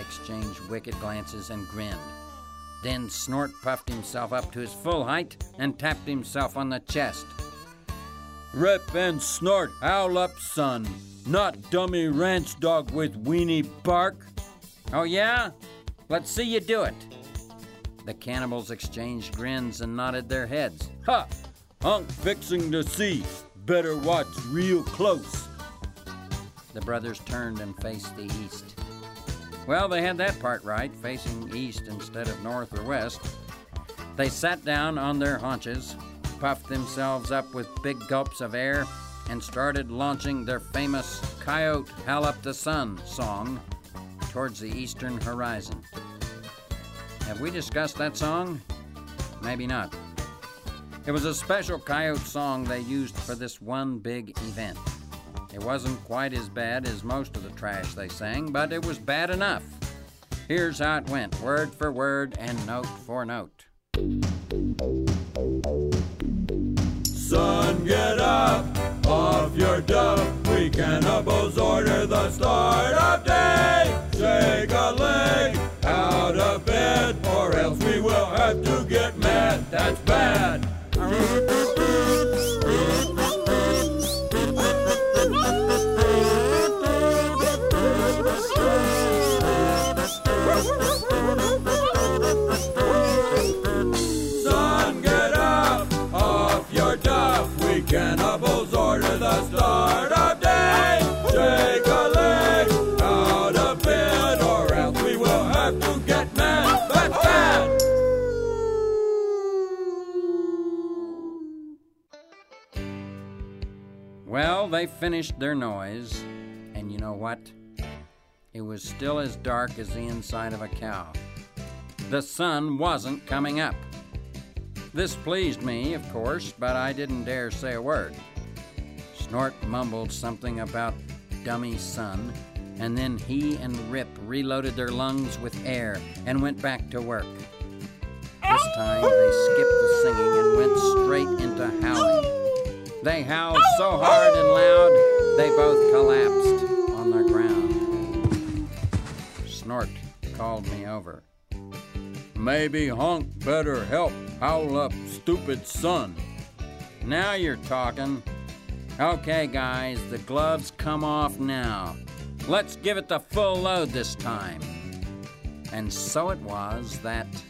exchanged wicked glances and grinned. Then Snort puffed himself up to his full height and tapped himself on the chest. "Rip and snort, howl up, son. Not dummy ranch dog with weenie bark." "Oh, yeah? Let's see you do it." The cannibals exchanged grins and nodded their heads. "Ha! Hunk fixing to see. Better watch real close." The brothers turned and faced the east. Well, they had that part right, facing east instead of north or west. They sat down on their haunches, puffed themselves up with big gulps of air, and started launching their famous Coyote Howl Up the Sun song towards the eastern horizon. Have we discussed that song? Maybe not. It was a special coyote song they used for this one big event. It wasn't quite as bad as most of the trash they sang, but it was bad enough. Here's how it went, word for word and note for note. Son, get up off your duff. We cannibals order the start of day. Shake a leg out of bed, or else we will have to get mad. That's bad. Son, get up off your duff. We cannibals order the start of day. Shake a leg out of bed, or else we will have to get mad. That's bad. Well, they finished their noise, and you know what? It was still as dark as the inside of a cow. The sun wasn't coming up. This pleased me, of course, but I didn't dare say a word. Snort mumbled something about dummy sun, and then he and Rip reloaded their lungs with air and went back to work. This time they skipped the singing and went straight into howling. They howled so hard and loud, they both collapsed on their ground. Snort called me over. "Maybe Honk better help howl up stupid son." "Now you're talking." "Okay, guys, the gloves come off now. Let's give it the full load this time." And so it was that